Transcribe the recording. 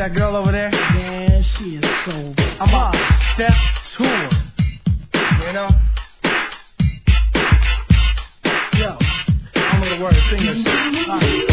that girl over there? Man, she is so I'm about to step to her. You know? Yo, I'm gonna word sing this shit.